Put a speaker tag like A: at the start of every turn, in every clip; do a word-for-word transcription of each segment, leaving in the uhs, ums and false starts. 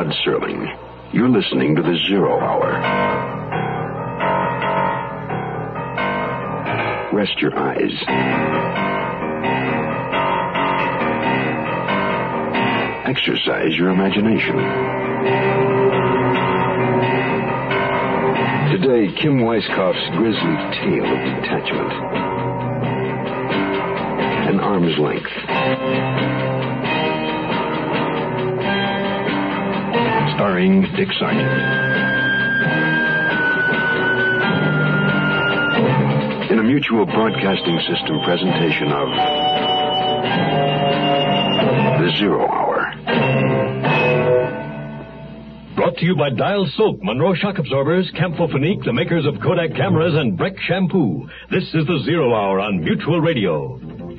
A: Rod Serling. You're listening to the Zero Hour. Rest your eyes. Exercise your imagination. Today, Kim Weiskopf's grisly tale of detachment. An arm's length. Starring Dick Sargent. In a Mutual Broadcasting System presentation of The Zero Hour.
B: Brought to you by Dial Soap, Monroe Shock Absorbers, Campho-Phenique, the makers of Kodak cameras, and Breck Shampoo. This is The Zero Hour on Mutual Radio.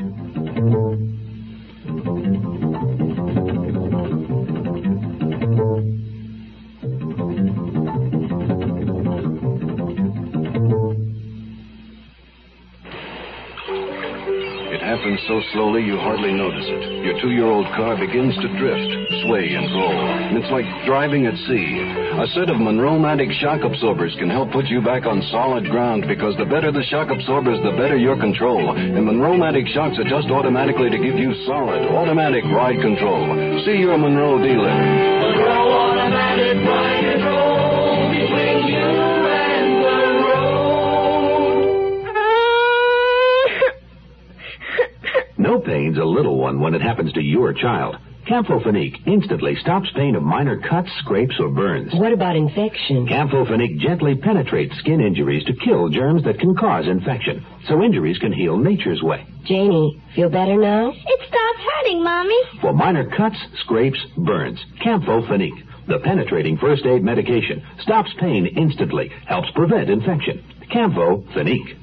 A: So slowly you hardly notice it. Your two-year-old car begins to drift, sway, and roll. And it's like driving at sea. A set of Monroe-Matic shock absorbers can help put you back on solid ground, because the better the shock absorbers, the better your control. And Monroe-Matic shocks adjust automatically to give you solid, automatic ride control. See your Monroe dealer. Monroe Automatic Ride Control between you and the
C: No pain's a little one when it happens to your child. Campho-Phenique instantly stops pain of minor cuts, scrapes, or burns.
D: What about infection?
C: Campho-Phenique gently penetrates skin injuries to kill germs that can cause infection, so injuries can heal nature's way.
D: Janie, feel better now?
E: It stopped hurting, Mommy.
C: For minor cuts, scrapes, burns, Campho-Phenique, the penetrating first aid medication, stops pain instantly, helps prevent infection. Campho-Phenique.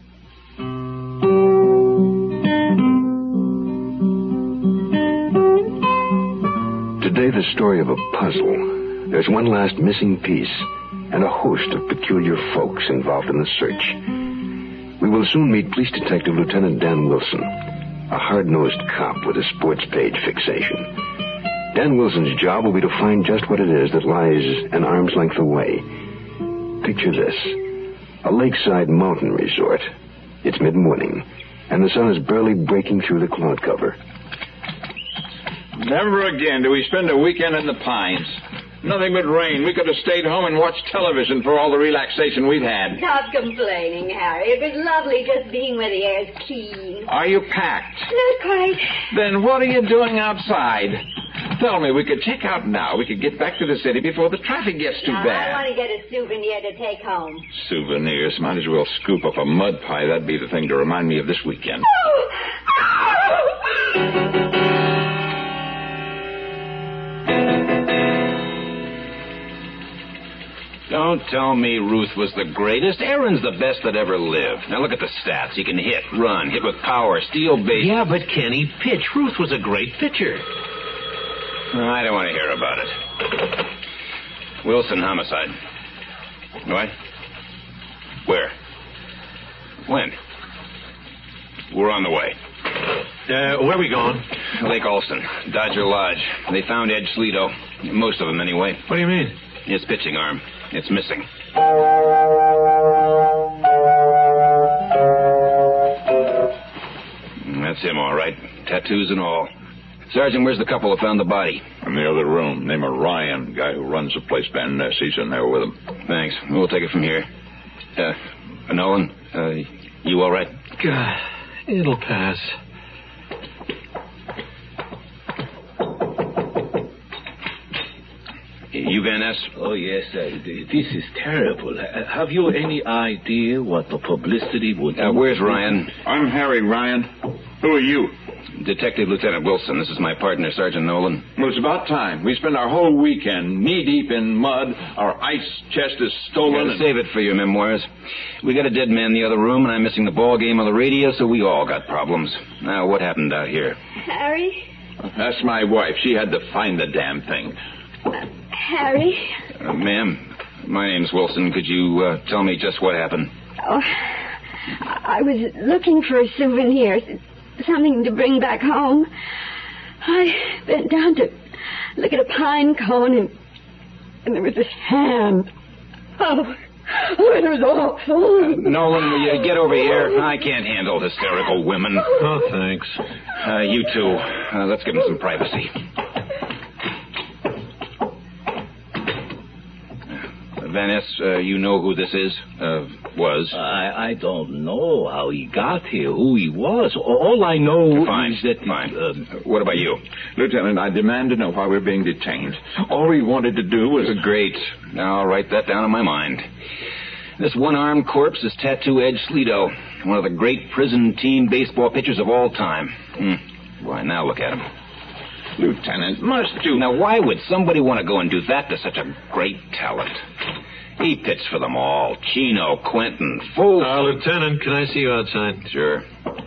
A: Today, the story of a puzzle. There's one last missing piece, and a host of peculiar folks involved in the search. We will soon meet Police Detective Lieutenant Dan Wilson, a hard-nosed cop with a sports page fixation. Dan Wilson's job will be to find just what it is that lies an arm's length away. Picture this: a lakeside mountain resort. It's mid-morning, and the sun is barely breaking through the cloud cover.
F: Never again do we spend a weekend in the Pines. Nothing but rain. We could have stayed home and watched television for all the relaxation we'd had.
E: Stop complaining, Harry. It was lovely just being where the air's keen.
F: Are you packed?
E: Not quite.
F: Then what are you doing outside? Tell me, we could check out now. We could get back to the city before the traffic gets too
E: now,
F: bad.
E: I want to get a souvenir to take home.
F: Souvenirs? Might as well scoop up a mud pie. That'd be the thing to remind me of this weekend.
G: Don't tell me Ruth was the greatest. Aaron's the best that ever lived. Now look at the stats. He can hit, run, hit with power, steal base.
H: Yeah, but can he pitch? Ruth was a great pitcher.
G: I don't want to hear about it. Wilson homicide. What? Where? When? We're on the way.
H: Uh, where are we going?
G: Lake Alston, Dodger Lodge. They found Ed Schledo. Most of them, anyway.
H: What do you mean?
G: His pitching arm. It's missing. That's him, all right. Tattoos and all. Sergeant, where's the couple who found the body?
F: In the other room. Name of Ryan, guy who runs the place. Van Ness. He's in there with him.
G: Thanks. We'll take it from here. Uh, Nolan, uh, you all right?
H: God, it'll pass.
G: You, Van Ness?
I: Oh, yes, sir. This is terrible. Have you any idea what the publicity would...
G: Uh, where's Ryan?
F: I'm Harry Ryan. Who are you?
G: Detective Lieutenant Wilson. This is my partner, Sergeant Nolan.
F: Well, it's about time. We spent our whole weekend knee-deep in mud. Our ice chest is stolen.
G: And... Save it for your memoirs. We got a dead man in the other room, and I'm missing the ball game on the radio, so we all got problems. Now, what happened out here?
E: Harry?
F: That's my wife. She had to find the damn thing.
E: Uh, Harry?
G: Uh, ma'am, my name's Wilson. Could you uh, tell me just what happened?
E: Oh, I was looking for a souvenir, something to bring back home. I bent down to look at a pine cone, and And there was this hand. Oh, oh it was awful.
G: Uh, Nolan, will you get over here? I can't handle hysterical women.
H: Oh, thanks.
G: Uh, you two. Uh, let's give them some privacy. Van Ness, uh, you know who this is? Uh, was?
I: I I don't know how he got here, who he was. All I know
G: Fine.
I: is that...
G: Fine.
I: Uh,
G: what about you?
F: Lieutenant, I demand to know why we're being detained. All we wanted to do was...
G: Great. Now I'll write that down in my mind. This one-armed corpse is Tattoo Ed Slito, one of the great prison team baseball pitchers of all time. Hmm. Why, now look at him.
F: Lieutenant, must you...
G: Now, why would somebody want to go and do that to such a great talent? He pitched for them all. Chino, Quentin, Folsom.
H: Uh, Lieutenant, can I see you outside?
G: Sure.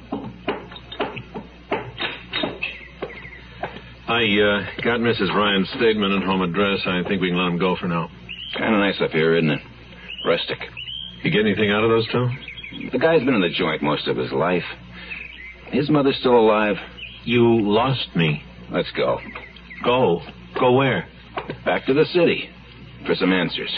H: I uh, got Missus Ryan's statement and home address. I think we can let him go for now.
G: Kind of nice up here, isn't it? Rustic.
H: You get anything out of those two?
G: The guy's been in the joint most of his life. His mother's still alive.
H: You lost me.
G: Let's go.
H: Go? Go where?
G: Back to the city for some answers.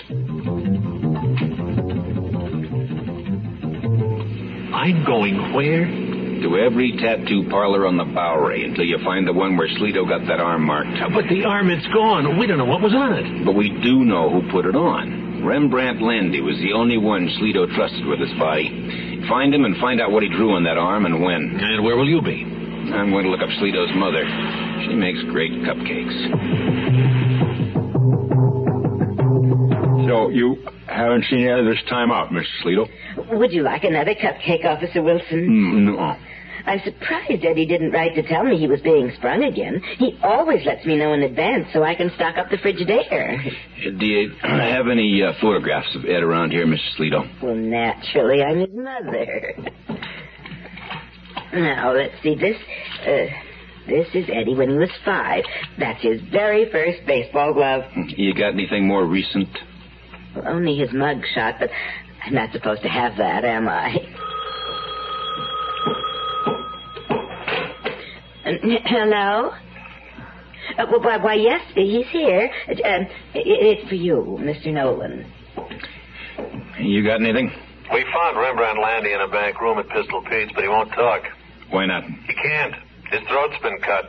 H: I'm going where?
G: To every tattoo parlor on the Bowery until you find the one where Slito got that arm marked.
H: But the arm, it's gone. We don't know what was on it.
G: But we do know who put it on. Rembrandt Landy was the only one Slito trusted with his body. Find him and find out what he drew on that arm and when.
H: And where will you be?
G: I'm going to look up Slito's mother. She makes great cupcakes.
F: So you haven't seen any of this time out, Mister Slito?
D: Would you like another cupcake, Officer Wilson?
F: Mm, no.
D: I'm surprised Eddie didn't write to tell me he was being sprung again. He always lets me know in advance so I can stock up the Frigidaire.
G: Do you have any uh, photographs of Ed around here, Mister Slito?
D: Well, naturally, I'm his mother. Now, let's see. This, uh, this is Eddie when he was five. That's his very first baseball glove.
G: You got anything more recent?
D: Well, only his mug shot, but I'm not supposed to have that, am I? Uh, hello? Uh, well, why, why, yes, he's here. Uh, it, it's for you, Mister Nolan.
G: You got anything?
J: We found Rembrandt Landy in a back room at Pistol Pete's, but he won't talk.
G: Why not?
J: He can't. His throat's been cut.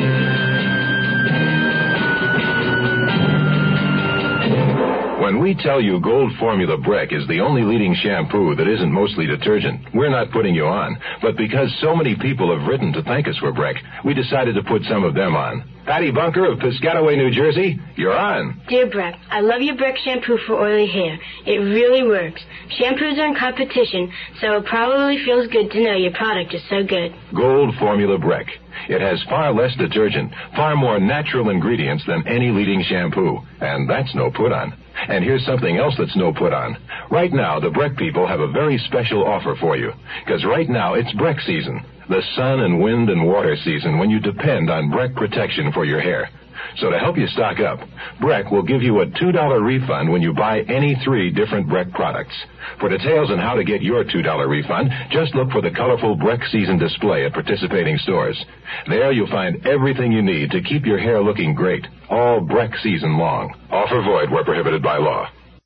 C: When we tell you Gold Formula Breck is the only leading shampoo that isn't mostly detergent, we're not putting you on. But because so many people have written to thank us for Breck, we decided to put some of them on. Patty Bunker of Piscataway, New Jersey, you're on.
K: Dear Breck, I love your Breck shampoo for oily hair. It really works. Shampoos are in competition, so it probably feels good to know your product is so good.
C: Gold Formula Breck. It has far less detergent, far more natural ingredients than any leading shampoo. And that's no put-on. And here's something else that's no put-on. Right now, the Breck people have a very special offer for you. Because right now, it's Breck season. The sun and wind and water season when you depend on Breck protection for your hair. So to help you stock up, Breck will give you a two dollar refund when you buy any three different Breck products. For details on how to get your two dollar refund, just look for the colorful Breck season display at participating stores. There you'll find everything you need to keep your hair looking great, all Breck season long. Offer void where prohibited by law.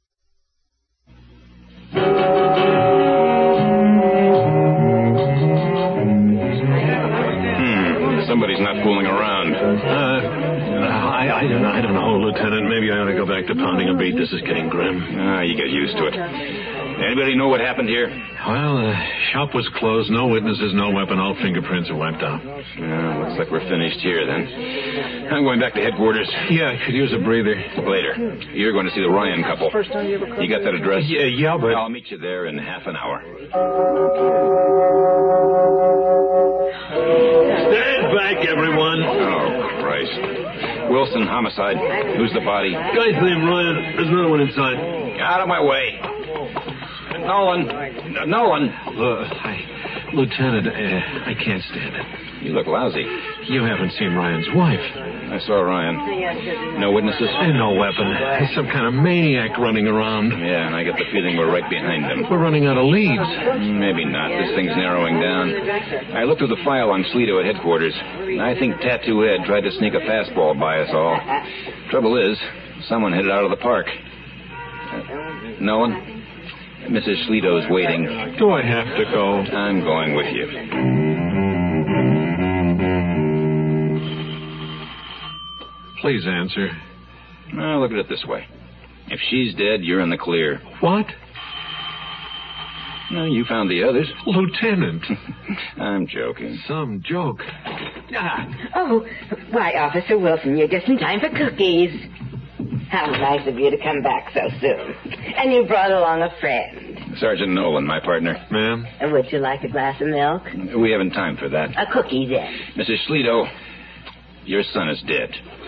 G: Somebody's not fooling around.
H: Uh, I, I don't know, I don't know, Lieutenant. Maybe I ought to go back to pounding a beat. This is getting grim.
G: Ah, you get used to it. Anybody know what happened here?
H: Well, the shop was closed. No witnesses, no weapon. All fingerprints are wiped out.
G: Yeah, looks like we're finished here, then. I'm going back to headquarters.
H: Yeah, I could use a breather.
G: Later. You're going to see the Ryan couple. You got that address?
H: Yeah, yeah, but...
G: I'll meet you there in half an hour.
H: Stand back, everyone.
G: Oh, Christ. Wilson, homicide. Who's the body?
H: Guy's named Ryan. There's another one inside.
G: Out of my way. Nolan. Nolan.
H: Uh, I, Lieutenant, uh, I can't stand it.
G: You look lousy.
H: You haven't seen Ryan's wife.
G: I saw Ryan. No witnesses?
H: And no weapon. He's some kind of maniac running around.
G: Yeah, and I get the feeling we're right behind him.
H: We're running out of leads.
G: Maybe not. This thing's narrowing down. I looked through the file on Slito at headquarters. I think Tattoo Ed tried to sneak a fastball by us all. Trouble is, Someone headed out of the park. Uh, Nolan? Missus Schlito's waiting.
H: Do I have to go?
G: I'm going with you.
H: Please answer.
G: Well, look at it this way. If she's dead, you're in the clear.
H: What?
G: No, you found the others.
H: Lieutenant.
G: I'm joking.
H: Some joke.
D: Ah. Oh, why, Officer Wilson, you're just in time for cookies. How nice of you to come back so soon. And you brought along a friend.
G: Sergeant Nolan, my partner.
H: Ma'am?
D: Would you like a glass of milk?
G: We haven't time for that.
D: A cookie, then.
G: Missus Schlito, your son is dead.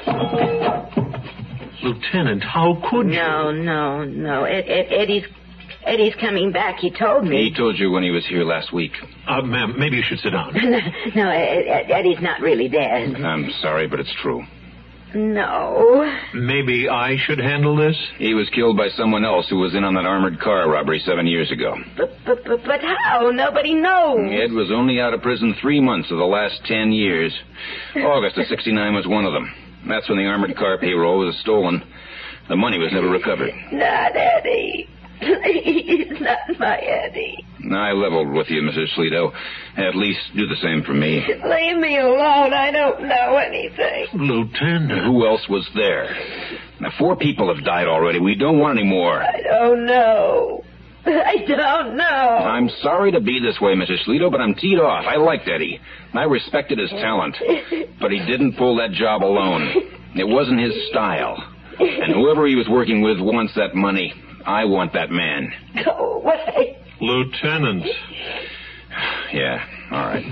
H: Lieutenant, how could you?
D: No, no, no. Ed, Ed, Eddie's, Eddie's coming back, he told me.
G: He told you when he was here last week.
H: Uh, ma'am, maybe you should sit down.
D: no, no Ed, Ed, Eddie's not really dead.
G: I'm sorry, but it's true.
D: No.
H: Maybe I should handle this?
G: He was killed by someone else who was in on that armored car robbery seven years ago.
D: But, but, but, but how? Nobody knows.
G: Ed was only out of prison three months of the last ten years. August of sixty-nine was one of them. That's when the armored car payroll was stolen. The money was never recovered.
D: Not Eddie. Please, not my Eddie.
G: I leveled with you, Missus Schlito. At least do the same for me.
D: Leave me alone. I don't know anything.
H: Lieutenant.
G: Who else was there? Now, four people have died already. We don't want any more.
D: I don't know. I don't know.
G: I'm sorry to be this way, Missus Schlito, but I'm teed off. I liked Eddie. I respected his talent. But he didn't pull that job alone. It wasn't his style. And whoever he was working with wants that money. I want that man.
D: Go away.
H: Lieutenant.
G: Yeah, all right.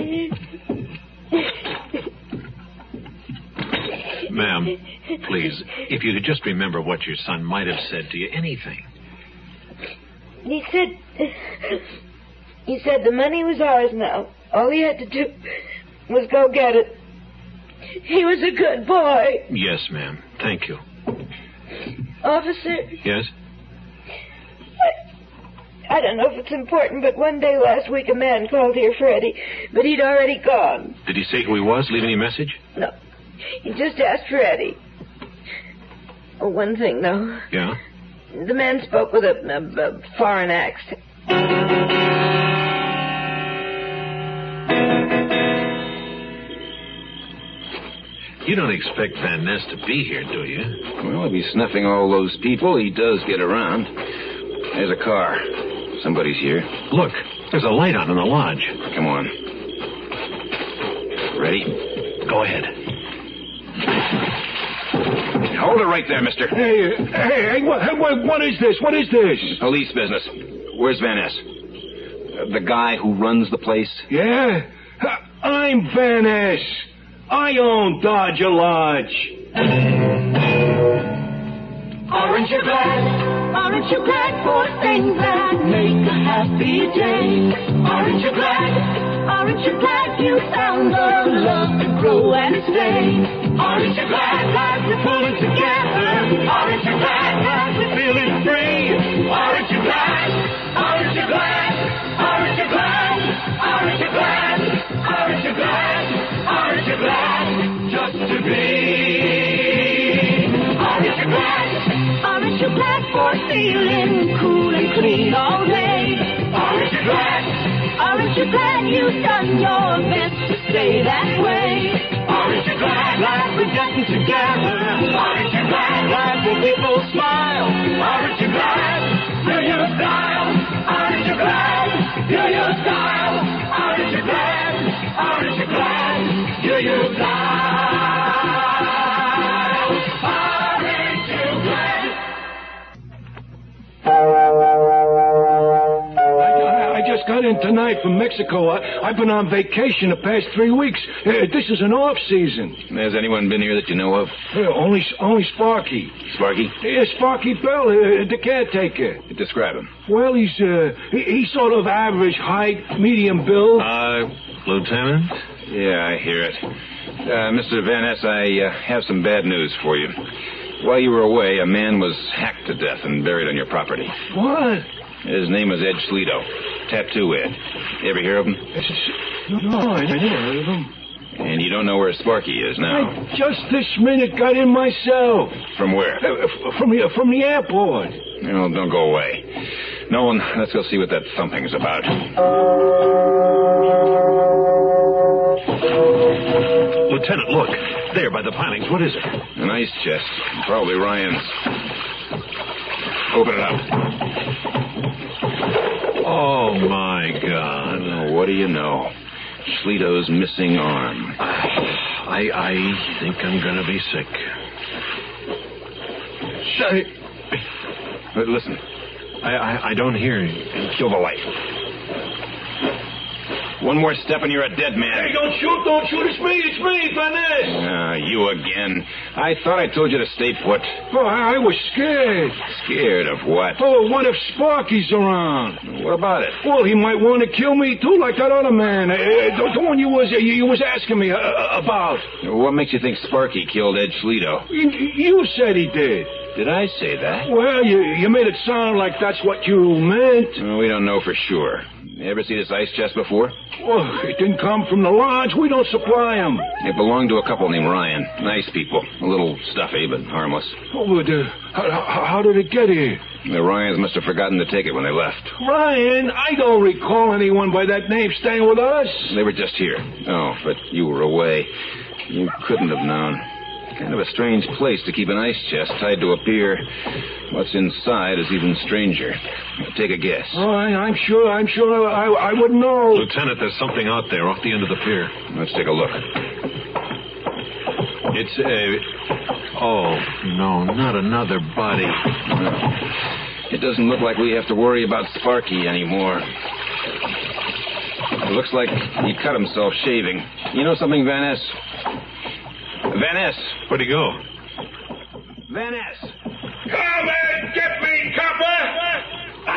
H: Ma'am, please, if you could just remember what your son might have said to you, anything.
D: He said... He said the money was ours now. All he had to do was go get it. He was a good boy.
H: Yes, ma'am. Thank you.
D: Officer?
H: Yes?
D: I, I don't know if it's important, but one day last week a man called here for Eddie, but he'd already gone.
H: Did he say who he was? Leave any message?
D: No. He just asked for Eddie. Oh, one thing, though.
H: Yeah?
D: The man spoke with a, a, a foreign accent.
H: You don't expect Van Ness to be here, do you?
G: Well, if he's snuffing all those people, he does get around. There's a car. Somebody's here.
H: Look, there's a light on in the lodge.
G: Come on. Ready?
H: Go ahead.
G: Hold it right there, mister.
L: Hey, uh, hey, hey, what, what, what is this? What is this?
G: Police business. Where's Van Ness? Uh, the guy who runs the place?
L: Yeah? I'm Van Ness. I own Dodger Lodge.
M: Aren't you glad? Aren't you glad for things that make a happy day? Aren't you glad? Aren't you glad you found the love to grow and stay? Aren't you glad that we're pulling together? Aren't you glad that we're feeling free? Aren't you glad? Aren't you glad? Aren't you glad? Aren't you glad? Aren't you glad? Aren't you glad just to be? Aren't you glad? Aren't you glad for feeling cool and clean all day? Aren't you glad? Aren't you glad you've done your best to stay that way? Aren't you glad that we're getting together? Aren't you glad that when people smile? Aren't you glad? You're your style. Aren't you glad? You're your style. Aren't you glad? Aren't you glad? You're your style. Aren't you glad?
L: I just got in tonight from Mexico. I, I've been on vacation the past three weeks. Uh, this is an off season.
G: Has anyone been here that you know of?
L: Uh, only only Sparky.
G: Sparky?
L: Yeah, Sparky Bell, uh, the caretaker.
G: Describe him.
L: Well, he's uh, he, he's sort of average height, medium build.
H: Uh, Lieutenant?
G: Yeah, I hear it. Uh, Mister Van Ness, I uh, have some bad news for you. While you were away, a man was hacked to death and buried on your property.
L: What?
G: His name was Ed Schlito. Tattoo Ed. You ever hear of him?
L: No, I never heard of him.
G: And you don't know where Sparky is now?
L: I just this minute got in myself.
G: From where?
L: Uh, f- from, the, from the airport.
G: No, don't go away. Nolan, let's go see what that thumping's about.
H: Lieutenant, look. There by the pilings. What is it?
G: An ice chest. Probably Ryan's. Open it up.
H: Oh, my God.
G: Oh, what do you know? Schlito's missing arm.
H: I I think I'm going to be sick.
G: But listen.
H: I, I, I don't hear you.
G: Kill the light. One more step and you're a dead man.
L: Hey, don't shoot, don't shoot. It's me, it's me, Van Ness.
G: Ah, you again. I thought I told you to stay put.
L: Oh, I, I was scared.
G: Scared of what?
L: Oh, what if Sparky's around?
G: What about it?
L: Well, he might want to kill me, too, like that other man. Uh, the, the one you was, uh, you, you was asking me uh, about.
G: What makes you think Sparky killed Ed Schlito?
L: You, you said he did.
G: Did I say that?
L: Well, you, you made it sound like that's what you meant.
G: Well, we don't know for sure. You ever see this ice chest before?
L: Well, it didn't come from the lodge. We don't supply them.
G: It belonged to a couple named Ryan. Nice people. A little stuffy, but harmless.
L: Oh, but, uh, how, how did it get here?
G: The Ryans must have forgotten to take it when they left.
L: Ryan? I don't recall anyone by that name staying with us.
G: They were just here. Oh, but you were away. You couldn't have known. Kind of a strange place to keep an ice chest tied to a pier. What's inside is even stranger. Take a guess.
L: Oh, I, I'm sure, I'm sure I, I wouldn't know.
H: Lieutenant, there's something out there off the end of the pier.
G: Let's take a look.
H: It's a... Oh, no, not another body.
G: It doesn't look like we have to worry about Sparky anymore. It looks like he cut himself shaving. You know something, Van Ness? Van Ness.
H: Where'd he go?
G: Van Ness.
L: Come and get me, copper!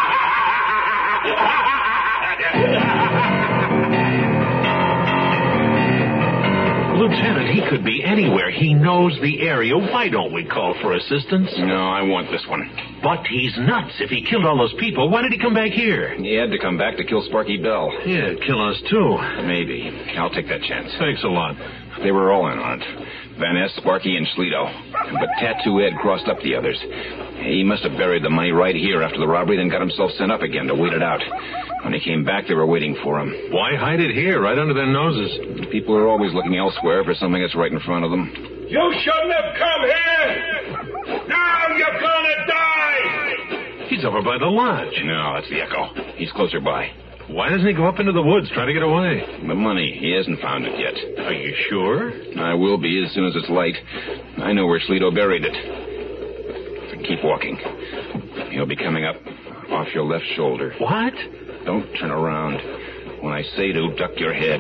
H: Lieutenant, he could be anywhere. He knows the area. Why don't we call for assistance?
G: No, I want this one.
H: But he's nuts. If he killed all those people, why did he come back here?
G: He had to come back to kill Sparky Bell.
H: Yeah, kill us too.
G: Maybe. I'll take that chance.
H: Thanks a lot.
G: They were all in on it. Van Ness, Sparky, and Schlito. But Tattoo Ed crossed up the others. He must have buried the money right here after the robbery, then got himself sent up again to wait it out. When he came back, they were waiting for him.
H: Why hide it here, right under their noses?
G: People are always looking elsewhere for something that's right in front of them.
L: You shouldn't have come here! Now you're gonna die!
H: He's over by the lodge.
G: No, that's the echo. He's closer by.
H: Why doesn't he go up into the woods, try to get away?
G: The money. He hasn't found it yet.
H: Are you sure?
G: I will be as soon as it's light. I know where Schlito buried it. Keep walking. He'll be coming up off your left shoulder.
H: What?
G: Don't turn around. When I say to, duck your head.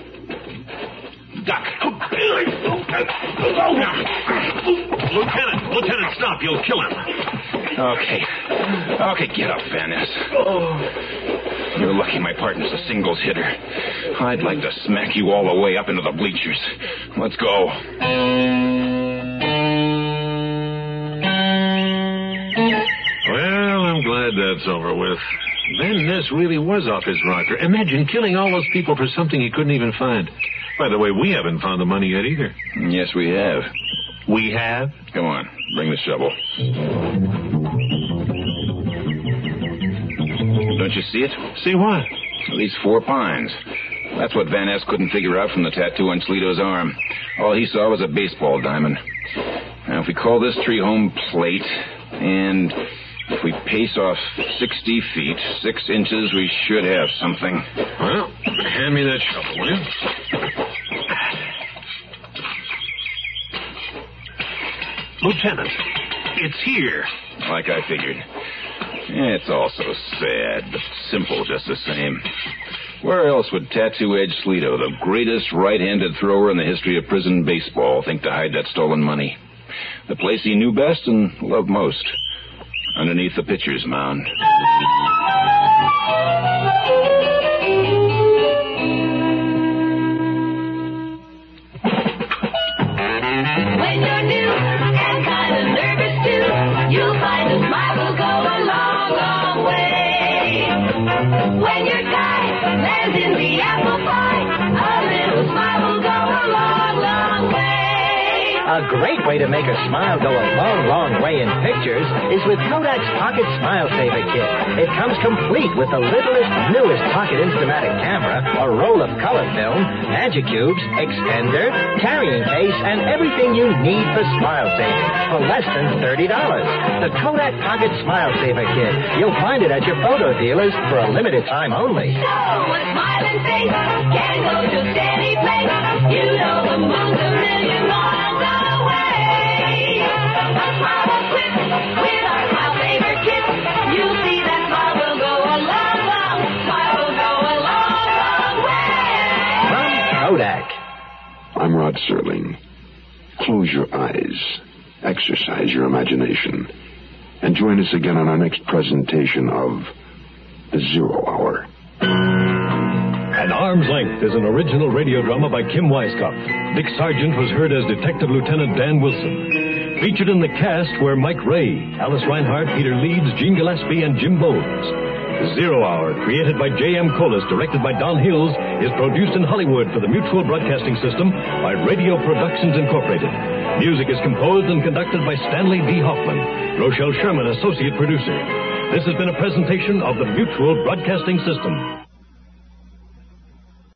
G: Duck.
H: Lieutenant, Lieutenant, stop. You'll kill him.
G: Okay. Okay, get up, Van Ness. You're lucky my partner's a singles hitter. I'd like to smack you all the way up into the bleachers. Let's go.
H: Well, I'm glad that's over with. Van Ness really was off his rocker. Imagine killing all those people for something he couldn't even find. By the way, we haven't found the money yet either.
G: Yes, we have.
H: We have?
G: Come on, bring the shovel. Don't you see it?
H: See what?
G: These four pines. That's what Van Ness couldn't figure out from the tattoo on Schlito's arm. All he saw was a baseball diamond. Now, if we call this tree home plate, and if we pace off sixty feet, six inches, we should have something.
H: Well, hand me that shovel, will you? Lieutenant, it's here.
G: Like I figured. It's all so sad, but simple just the same. Where else would Tattoo Ed Schlito, the greatest right-handed thrower in the history of prison baseball, think to hide that stolen money? The place he knew best and loved most. Underneath the pitcher's mound.
M: When you're new and kind of nervous too, you'll find a smile will go a long, long way. When your guy lands in the apple pie, a little smile will
N: A great way to make a smile go a long, long way in pictures is with Kodak's Pocket Smile Saver Kit. It comes complete with the littlest, newest pocket Instamatic camera, a roll of color film, magic cubes, extender, carrying case, and everything you need for smile saving for less than thirty dollars. The Kodak Pocket Smile Saver Kit. You'll find it at your photo dealers for a limited time only.
M: Show a smiling face, can go to any place. You know the moon's a million miles away. A smile will quit with our smile saver kit. You'll see that smile will go a long, long, smile will go a long, long way.
N: From Kodak.
A: I'm Rod Serling. Close your eyes, exercise your imagination, and join us again on our next presentation of The Zero Hour.
B: An Arm's Length is an original radio drama by Kim Weiskopf. Dick Sargent was heard as Detective Lieutenant Dan Wilson. Featured in the cast were Mike Ray, Alice Reinhardt, Peter Leeds, Gene Gillespie, and Jim Bowles. The Zero Hour, created by J M Collis, directed by Don Hills, is produced in Hollywood for the Mutual Broadcasting System by Radio Productions Incorporated. Music is composed and conducted by Stanley D. Hoffman. Rochelle Sherman, associate producer. This has been a presentation of the Mutual Broadcasting System.